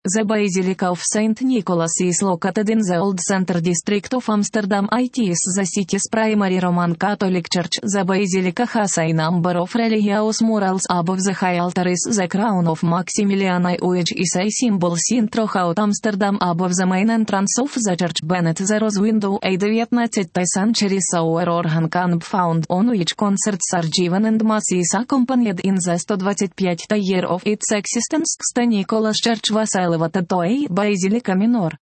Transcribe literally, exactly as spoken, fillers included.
The Basilica of Saint Nicholas is located in the Old Center District of Amsterdam. It is the city's primary Roman Catholic church. The basilica has a number of religious murals. Above the high altar is the crown of Maximilian I, which is a symbol seen throughout Amsterdam. Above the main entrance of the church beneath the rose window, a nineteenth century sour organ can be found, on which concerts are given and mass is accompanied. In the one hundred twenty-fifth year of its existence, Saint Nicholas Church was elevated to a basilica minor.